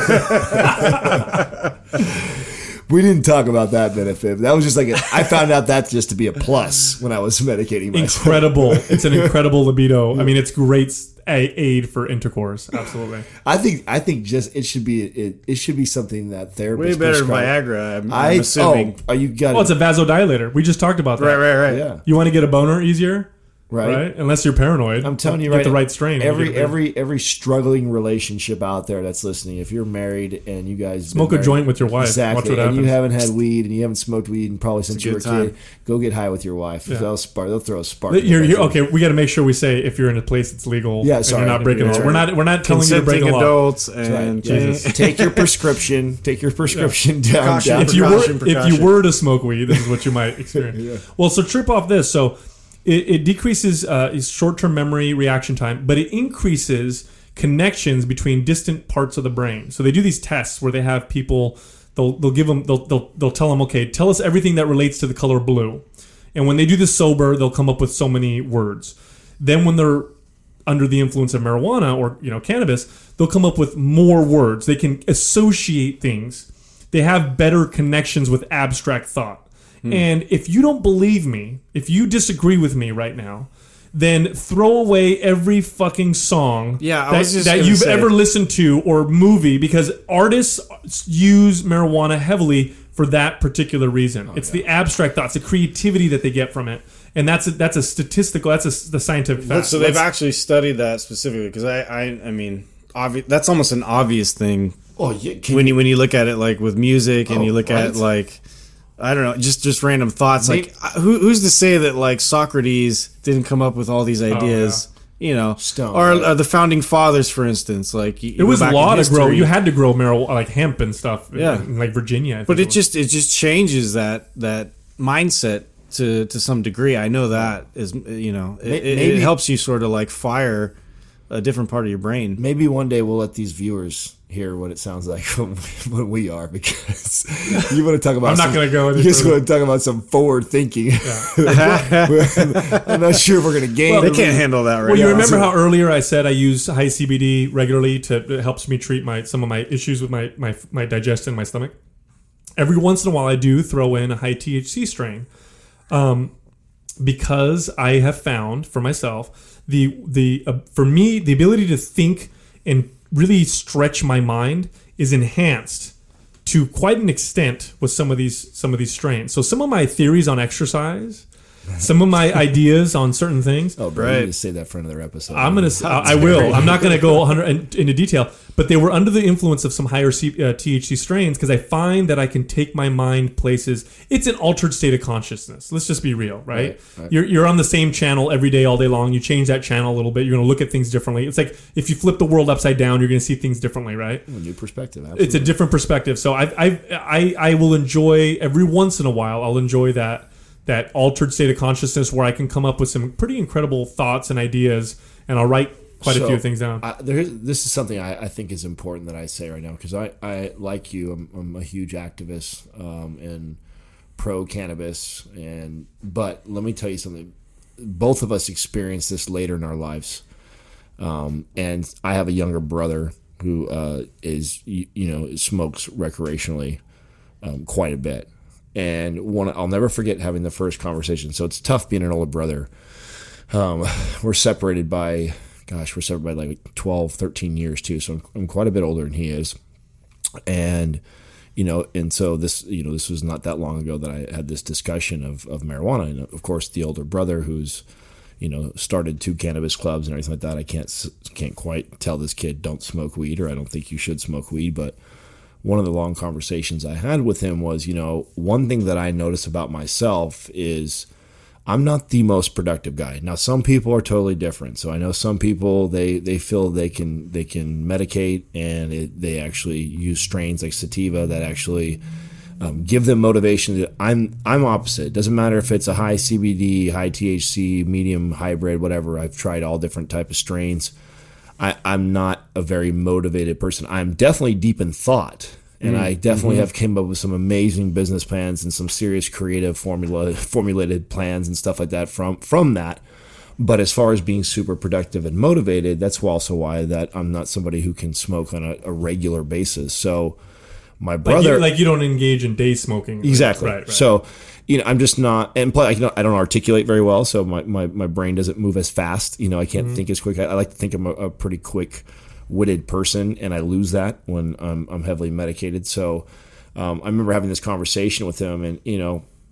We didn't talk about that benefit. That was just like a, I found out that just to be a plus when I was medicating myself. Incredible. It's an incredible libido. I mean, it's great a- aid for intercourse. Absolutely. I think I think just it should be it, it should be something that therapists Way better than prescribe. Viagra. I'm, I I'm assuming. oh, are you got Well, it's a vasodilator. We just talked about that. Right, right, right. yeah. You want to get a boner easier? Right. right? Unless you're paranoid. I'm telling you, get right, the right strain. Every Get the- every every struggling relationship out there that's listening, if you're married and you guys Smoke been a married- joint with your wife. exactly, Watch what and you happens. haven't had weed and you haven't smoked weed and probably since a you were a good time. kid, go get high with your wife. Yeah. They'll spark. They'll throw a spark. in You're, the you're, bedroom. okay, we got to make sure we say if you're in a place that's legal. Yeah, and sorry. you're not breaking the law. That's We're right. not. We're not telling you to break Consenting the law. adults and Right. Take your prescription. Take your prescription down. Precaution. down If you were Precaution, if you precaution. were to smoke weed, this is what you might experience. Well, so trip off this. So it, it decreases uh, short-term memory reaction time, but it increases connections between distant parts of the brain. So they do these tests where they have people. They'll they'll give them. They'll they'll they'll tell them, okay, tell us everything that relates to the color blue. And when they do this sober, they'll come up with so many words. Then when they're under the influence of marijuana or you know cannabis, they'll come up with more words. They can associate things. They have better connections with abstract thought. Hmm. And if you don't believe me, if you disagree with me right now, then throw away every fucking song Yeah, I that, was just that gonna you've say. ever listened to or movie, because artists use marijuana heavily for that particular reason. Oh, it's the abstract thoughts, the creativity that they get from it. And that's a, that's a statistical, that's a, the scientific fact. So they've That's- actually studied that specifically because I, I, I mean, obvi- that's almost an obvious thing Oh, yeah. Can when you when you look at it like with music and Oh, you look right. at like I don't know, just just random thoughts. Maybe- like uh, who, who's to say that like Socrates didn't come up with all these ideas? You know, Stone, or right. uh, the founding fathers, for instance. Like you, it was law to grow. history, You had to grow marijuana, like hemp and stuff. Yeah. in, like Virginia. I think but it was. just it just changes that that mindset to to some degree. I know that is you know it, it, Maybe- it helps you sort of like fire a different part of your brain. Maybe one day we'll let these viewers hear what it sounds like when, when we are, because you want to talk about. I'm not some- gonna go any You just further. want to talk about some forward thinking. I'm not sure if we're going to gain. They can't handle that right Well, you now. remember how earlier I said I use high C B D regularly to it helps me treat my some of my issues with my my my digestion, my stomach. Every once in a while, I do throw in a high T H C strain, um, because I have found for myself the the uh, for me the ability to think and really stretch my mind is enhanced to quite an extent with some of these some of these strains. So some of my theories on exercise, some of my ideas on certain things. Oh, bro, Right. you need to say that for another episode. I'm gonna. I I will. I'm not gonna go one hundred in- into detail, but they were under the influence of some higher C, uh, T H C strains because I find that I can take my mind places. It's an altered state of consciousness. Let's just be real, right? Right, right. You're you're on the same channel every day, all day long. You change that channel a little bit. You're gonna look at things differently. It's like if you flip the world upside down, you're gonna see things differently, right? A new perspective. Absolutely. It's a different perspective. So I I I I will enjoy every once in a while. I'll enjoy that that altered state of consciousness where I can come up with some pretty incredible thoughts and ideas, and I'll write quite a So, few things down. I, there is, this is something I, I think is important that I say right now, because I, I like you. I'm, I'm a huge activist um, and pro cannabis, and but let me tell you something. Both of us experienced this later in our lives, um, and I have a younger brother who uh, is you, you know smokes recreationally um, quite a bit. And one, I'll never forget having the first conversation. So it's tough being an older brother. Um, we're separated by, gosh, we're separated by like twelve, thirteen years too. So I'm, I'm quite a bit older than he is. And, you know, and so this, you know, this was not that long ago that I had this discussion of, of marijuana. And of course, the older brother who's, you know, started two cannabis clubs and everything like that. I can't, can't quite tell this kid don't smoke weed, or I don't think you should smoke weed, but one of the long conversations I had with him was, you know, one thing that I notice about myself is I'm not the most productive guy. Now, some people are totally different. So I know some people, they, they feel they can they can medicate, and it, they actually use strains like sativa that actually um, give them motivation. I'm I'm opposite. It doesn't matter if it's a high C B D, high T H C, medium, hybrid, whatever. I've tried all different type of strains. I, I'm not a very motivated person. I'm definitely deep in thought, and I definitely have came up with some amazing business plans and some serious creative formula formulated plans and stuff like that from from that. But as far as being super productive and motivated, that's also why that I'm not somebody who can smoke on a, a regular basis. So my like, brother, you, like you don't engage in day smoking. exactly. Right, right. So, you know, I'm just not, and plus I don't, I don't articulate very well, so my, my, my brain doesn't move as fast. You know, I can't Mm-hmm. think as quick. I, I like to think I'm a, a pretty quick-witted person, and I lose that when I'm, I'm heavily medicated. So, um, I remember having this conversation with him, and you know,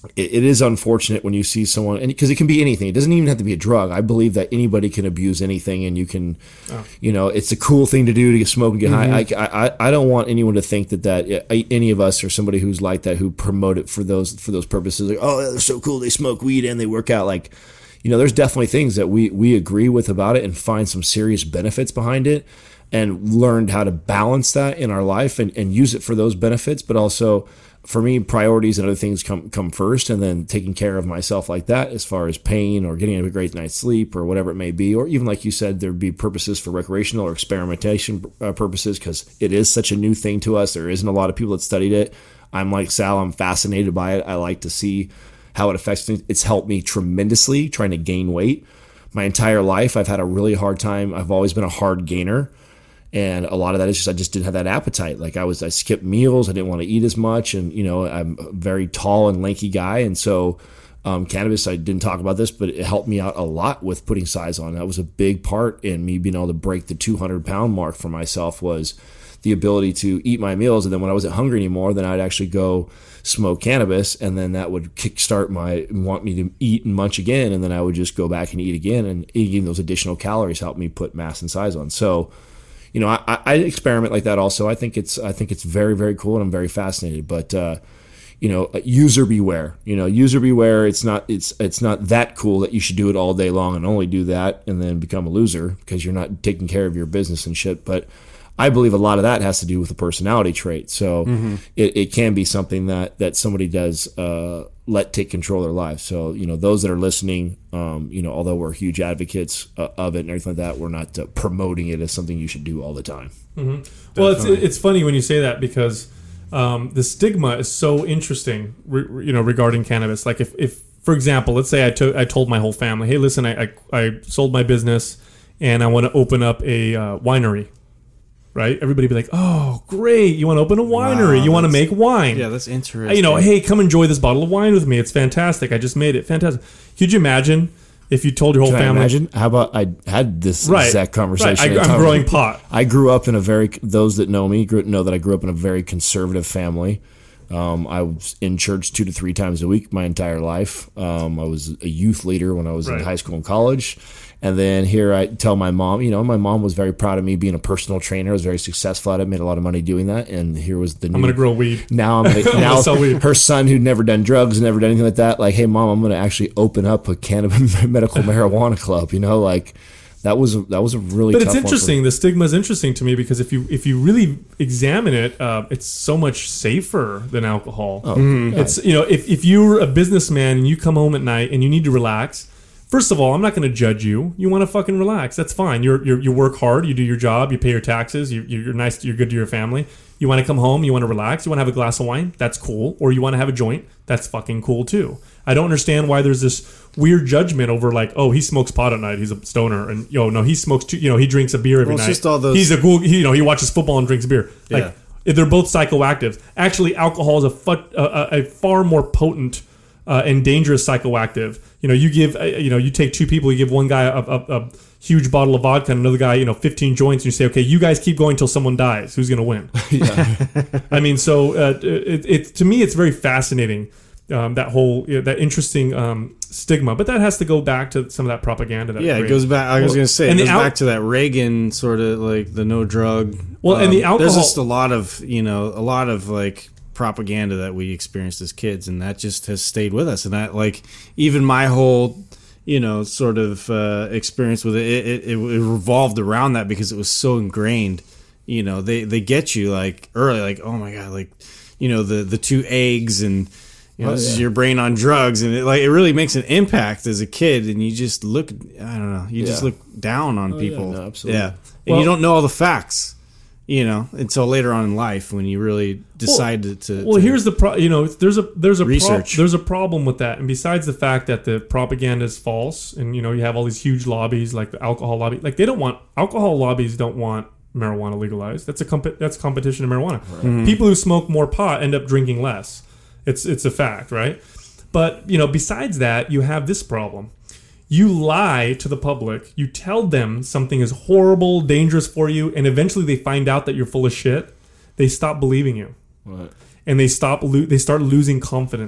it, it is unfortunate when you see someone, and because it can be anything. It doesn't even have to be a drug. I believe that anybody can abuse anything, and you can, oh. you know, it's a cool thing to do to get smoke and get mm-hmm. high. I, I I don't want anyone to think that that any of us or somebody who's like that who promote it for those for those purposes. Like, oh, they're so cool. They smoke weed and they work out. Like, you know, there's definitely things that we we agree with about it and find some serious benefits behind it, and learned how to balance that in our life and, and use it for those benefits, but also. For me, priorities and other things come come first, and then taking care of myself like that as far as pain or getting a great night's sleep or whatever it may be, or even like you said, there'd be purposes for recreational or experimentation uh, purposes because it is such a new thing to us. There isn't a lot of people that studied it. I'm like Sal, I'm fascinated by it. I like to see how it affects things. It's helped me tremendously trying to gain weight. My entire life, I've had a really hard time. I've always been a hard gainer. And a lot of that is just I just didn't have that appetite. Like I was, I skipped meals. I didn't want to eat as much. And, you know, I'm a very tall and lanky guy. And so um, cannabis, I didn't talk about this, but it helped me out a lot with putting size on. That was a big part in me being able to break the two hundred pound mark for myself was the ability to eat my meals. And then when I wasn't hungry anymore, then I'd actually go smoke cannabis. And then that would kickstart my, want me to eat and munch again. And then I would just go back and eat again. And eating those additional calories helped me put mass and size on. So, you know, I, I experiment like that also. I think it's I think it's very, very cool, and I'm very fascinated. But uh, you know, user beware. You know, user beware. It's not it's it's not that cool that you should do it all day long and only do that and then become a loser because you're not taking care of your business and shit. But I believe a lot of that has to do with a personality trait. So mm-hmm. it, it can be something that that somebody does uh, let take control of their lives. So, you know, those that are listening, um, you know, although we're huge advocates uh, of it and everything like that, we're not uh, promoting it as something you should do all the time. Mm-hmm. Well, it's it's funny when you say that because um, the stigma is so interesting, re- you know, regarding cannabis. Like if, if for example, let's say I, to- I told my whole family, hey, listen, I, I, I sold my business and I want to open up a uh, winery. Right? Everybody be like, oh, great. You want to open a winery. Wow, you want to make wine. Yeah, that's interesting. You know, hey, come enjoy this bottle of wine with me. It's fantastic. I just made it. Fantastic. Could you imagine if you told your whole Can family? I imagine? How about I had this right. exact conversation. Right. I, I'm growing pot. I grew up in a very, those that know me know that I grew up in a very conservative family. Um, I was in church two to three times a week my entire life. Um, I was a youth leader when I was right. in high school and college. And then here I tell my mom, you know, my mom was very proud of me being a personal trainer. I was very successful at it, made a lot of money doing that. And here was the new... I'm going to grow weed. Now I'm going to... Now sell weed. Her son who'd never done drugs, never done anything like that, like, hey, Mom, I'm going to actually open up a cannabis medical marijuana club, you know, like... That was a, that was a really. But tough it's interesting. The stigma is interesting to me because if you if you really examine it, uh, it's so much safer than alcohol. Oh, mm-hmm. It's you know if, if you're a businessman and you come home at night and you need to relax, first of all, I'm not going to judge you. You want to fucking relax. That's fine. You're, you're you work hard. You do your job. You pay your taxes. You, you're nice. You're good to your family. You want to come home. You want to relax. You want to have a glass of wine. That's cool. Or you want to have a joint. That's fucking cool too. I don't understand why there's this weird judgment over like, oh, he smokes pot at night. He's a stoner, and yo, no, he smokes. Too, you know, he drinks a beer every well, night. Just all those... He's a cool. He, you know, he watches football and drinks beer. Like, yeah. if they're both psychoactive. Actually, alcohol is a fu- a, a far more potent uh, and dangerous psychoactive. You know, you give. Uh, you know, you take two people. You give one guy a, a, a huge bottle of vodka and another guy, you know, fifteen joints. And you say, okay, you guys keep going till someone dies. Who's going to win? Yeah. I mean, so uh, it, it to me, it's very fascinating. Um, that whole you know, that interesting um, stigma, but that has to go back to some of that propaganda. That yeah, it goes back. I was well, going to say it goes al- back to that Reagan sort of like the no drug. Well, um, and the alcohol. There's just a lot of you know a lot of like propaganda that we experienced as kids, and that just has stayed with us. And that like even my whole you know sort of uh, experience with it, it, it, it revolved around that because it was so ingrained. You know, they they get you like early, like oh my god, like you know the the two eggs and. You know, oh, this yeah. is your brain on drugs, and it like it really makes an impact as a kid, and you just look. I don't know. You yeah. just look down on oh, people. Yeah, no, absolutely. Yeah, and well, you don't know all the facts. You know, until later on in life when you really decide well, to, to. Well, to here's the pro. You know, there's a there's a research. Pro- there's a problem with that, and besides the fact that the propaganda is false, and you know you have all these huge lobbies like the alcohol lobby, like they don't want alcohol lobbies don't want marijuana legalized. That's a comp- that's competition in marijuana. Right. Mm-hmm. People who smoke more pot end up drinking less. It's it's a fact, right? But, you know, besides that, you have this problem. You lie to the public. You tell them something is horrible, dangerous for you, and eventually they find out that you're full of shit. They stop believing you. Right. And they stop lo- they start losing confidence.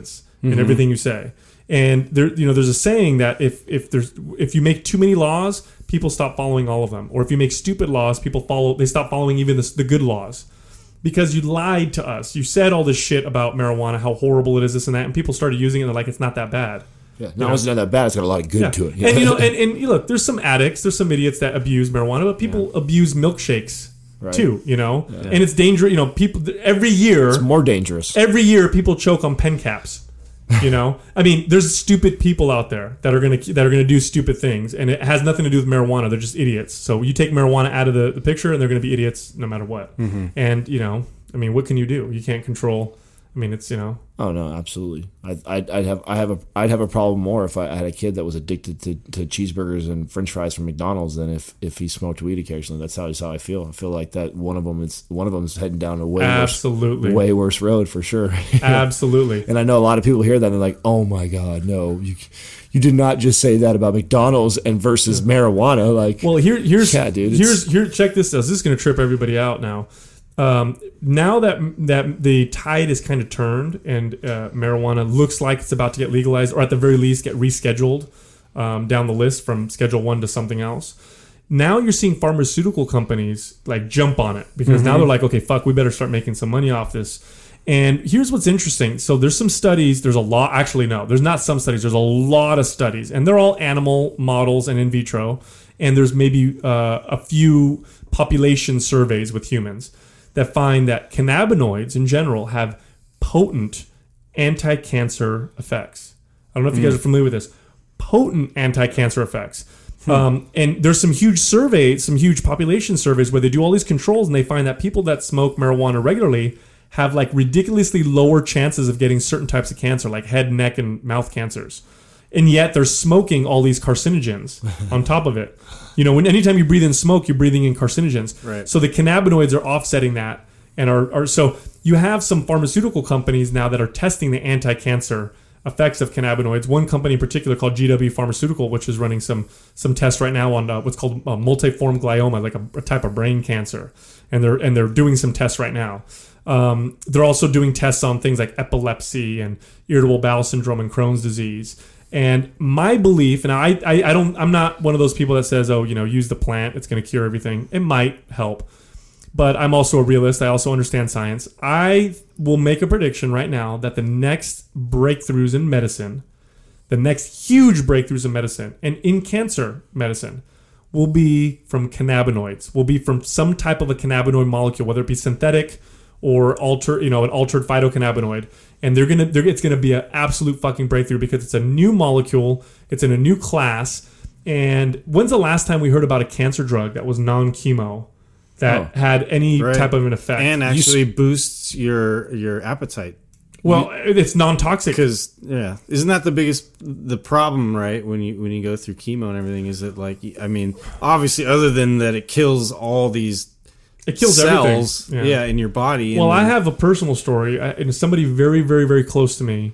mm-hmm. in everything you say. And there, you know, there's a saying that if if there's if you make too many laws, people stop following all of them. Or if you make stupid laws, people follow they stop following even the, the good laws. Because you lied to us. You said all this shit about marijuana, how horrible it is, this and that, and people started using it and they're like, it's not that bad. Yeah, no, it's not that bad. It's got a lot of good yeah. to it. Yeah. And you know, and, and look, there's some addicts, there's some idiots that abuse marijuana, but people yeah. abuse milkshakes right. too, you know? Yeah. And it's dangerous, you know, people every year it's more dangerous. Every year people choke on pen caps. You know, I mean, there's stupid people out there that are gonna that are gonna do stupid things, and it has nothing to do with marijuana. They're just idiots. So you take marijuana out of the, the picture, and they're gonna be idiots no matter what. Mm-hmm. And you know, I mean, what can you do? You can't control. I mean, it's you know. Oh no, absolutely. I'd, I'd, I'd have I have a I'd have a problem more if I had a kid that was addicted to, to cheeseburgers and French fries from McDonald's than if, if he smoked weed occasionally. That's how that's how I feel. I feel like that one of them is one of them is heading down a way absolutely worse, way worse road for sure. Absolutely. And I know a lot of people hear that and they're like, oh my god, no, you you did not just say that about McDonald's and versus yeah. marijuana. Like, well, here here's yeah, dude, here's here. Check this out. This is going to trip everybody out now. Um, now that that the tide is kind of turned and uh, marijuana looks like it's about to get legalized, or at the very least get rescheduled um, down the list from Schedule One to something else. Now you're seeing pharmaceutical companies like jump on it because mm-hmm. now they're like, okay, fuck, we better start making some money off this. And here's what's interesting. So there's some studies. There's a lot. Actually, no, there's not some studies. There's a lot of studies, and they're all animal models and in vitro. And there's maybe uh, a few population surveys with humans that find that cannabinoids in general have potent anti-cancer effects. I don't know if you guys are familiar with this. Potent anti-cancer effects. Hmm. Um, and there's some huge surveys, some huge population surveys where they do all these controls and they find that people that smoke marijuana regularly have like ridiculously lower chances of getting certain types of cancer, like head, neck, and mouth cancers. And yet they're smoking all these carcinogens on top of it. You know, when anytime you breathe in smoke, you're breathing in carcinogens. Right. So the cannabinoids are offsetting that, and are, are so you have some pharmaceutical companies now that are testing the anti-cancer effects of cannabinoids. One company in particular called G W Pharmaceutical, which is running some some tests right now on uh, what's called uh, multiform glioma, like a, a type of brain cancer, and they're and they're doing some tests right now. Um, they're also doing tests on things like epilepsy and irritable bowel syndrome and Crohn's disease. And my belief, and I, I, I don't, I'm not one of those people that says, oh, you know, use the plant, it's going to cure everything. It might help, but I'm also a realist. I also understand science. I will make a prediction right now that the next breakthroughs in medicine, the next huge breakthroughs in medicine and in cancer medicine, will be from cannabinoids. Will be from some type of a cannabinoid molecule, whether it be synthetic or alter, you know, an altered phytocannabinoid. And they're gonna, they're, it's gonna be an absolute fucking breakthrough because it's a new molecule, it's in a new class. And when's the last time we heard about a cancer drug that was non-chemo that oh, had any right. type of an effect and actually you, boosts your your appetite? Well, you, it's non-toxic because yeah, isn't that the biggest the problem, right? When you when you go through chemo and everything, is that like I mean, obviously, other than that, it kills all these. It kills cells, everything. Yeah. yeah, in your body. Well, I have a personal story. I, and somebody very, very, very close to me,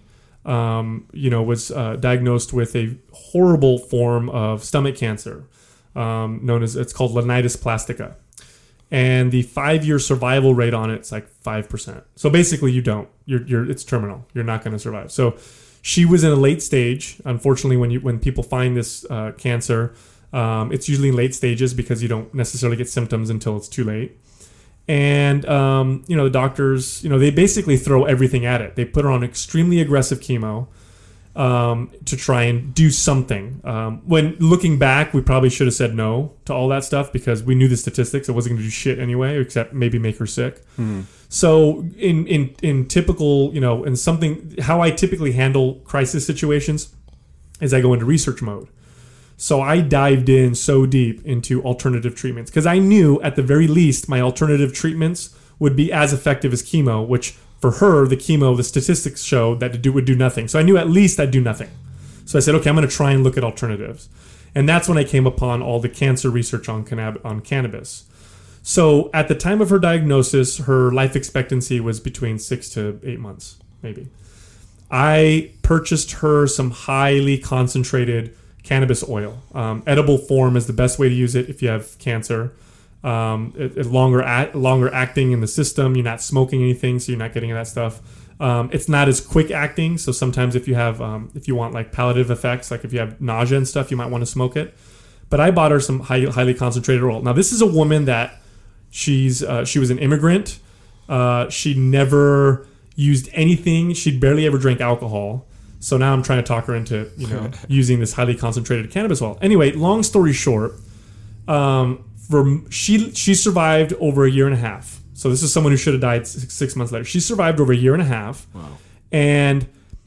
um, you know, was uh, diagnosed with a horrible form of stomach cancer, um, known as it's called Linitis plastica, and the five-year survival rate on it's like five percent. So basically, you don't. You're, you're. It's terminal. You're not going to survive. So she was in a late stage. Unfortunately, when you when people find this uh, cancer. Um, it's usually in late stages because you don't necessarily get symptoms until it's too late. And, um, you know, the doctors, you know, they basically throw everything at it. They put her on extremely aggressive chemo um, to try and do something. Um, when looking back, we probably should have said no to all that stuff because we knew the statistics. It wasn't going to do shit anyway, except maybe make her sick. Mm-hmm. So in, in, in typical, you know, in something, how I typically handle crisis situations is I go into research mode. So I dived in so deep into alternative treatments because I knew at the very least my alternative treatments would be as effective as chemo, which for her, the chemo, the statistics showed that it would do nothing. So I knew at least I'd do nothing. So I said, okay, I'm going to try and look at alternatives. And that's when I came upon all the cancer research on, cannab- on cannabis. So at the time of her diagnosis, her life expectancy was between six to eight months, maybe. I purchased her some highly concentrated cannabis oil. Um, edible form is the best way to use it if you have cancer. Um, it, it longer act, longer acting in the system. You're not smoking anything, so you're not getting that stuff. Um, it's not as quick acting, so sometimes if you have um, if you want like palliative effects, like if you have nausea and stuff, you might want to smoke it. But I bought her some high, highly concentrated oil. Now this is a woman that she's uh, she was an immigrant. Uh, she never used anything. She barely ever drank alcohol. So now I'm trying to talk her into you know using this highly concentrated cannabis oil. Anyway, long story short. Um, For, she she survived over a year and a half. So this is someone who should have died six, six months later. She survived over a year and a half. Wow. And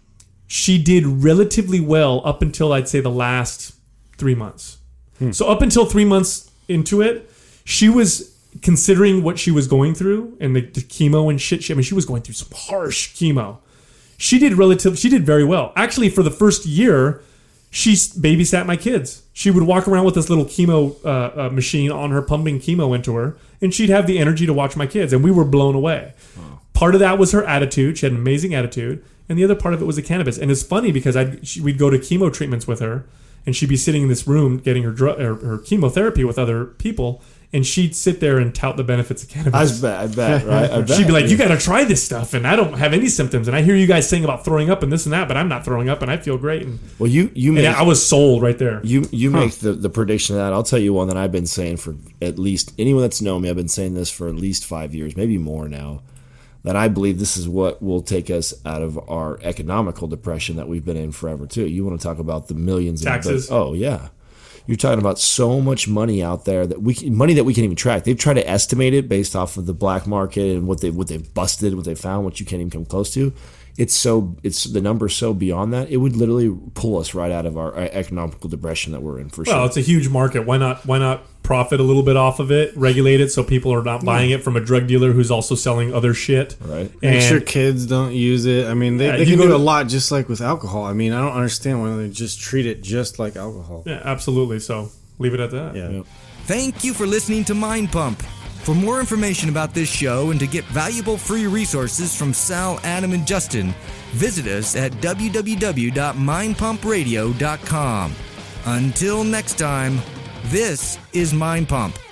she did relatively well up until I'd say the last three months. Hmm. So up until three months into it, she was considering what she was going through and the, the chemo and shit. She, I mean, she was going through some harsh chemo. She did relative. She did very well. Actually, for the first year, she babysat my kids. She would walk around with this little chemo uh, uh, machine on her, pumping chemo into her, and she'd have the energy to watch my kids, and we were blown away. Wow. Part of that was her attitude. She had an amazing attitude, and the other part of it was the cannabis. And it's funny because I'd, she, we'd go to chemo treatments with her, and she'd be sitting in this room getting her, dr- her, her chemotherapy with other people, and she'd sit there and tout the benefits of cannabis. I bet, I bet, right? I bet. She'd be like, "You got to try this stuff," and I don't have any symptoms, and I hear you guys saying about throwing up and this and that, but I'm not throwing up, and I feel great. And, well, you you and make, I was sold right there. You you huh. make the, the prediction of that. I'll tell you one that I've been saying for at least anyone that's known me. I've been saying this for at least five years, maybe more now. That I believe this is what will take us out of our economical depression that we've been in forever too. You want to talk about the millions taxes? Of, oh yeah. You're talking about so much money out there that we can, money that we can't even track. They've tried to estimate it based off of the black market and what they what they've busted, what they found, what you can't even come close to. It's so it's the number's so beyond that. It would literally pull us right out of our economical depression that we're in for sure. Well, it's a huge market. Why not? Why not profit a little bit off of it? Regulate it so people are not buying it from a drug dealer who's also selling other shit. Right. Make sure kids don't use it. I mean, they, Yeah, they you can do do- a lot just like with alcohol. I mean, I don't understand why they just treat it just like alcohol. Yeah, absolutely. So leave it at that. Yeah. Yep. Thank you for listening to Mind Pump. For more information about this show and to get valuable free resources from Sal, Adam, and Justin, visit us at w w w dot mind pump radio dot com. Until next time, this is Mind Pump.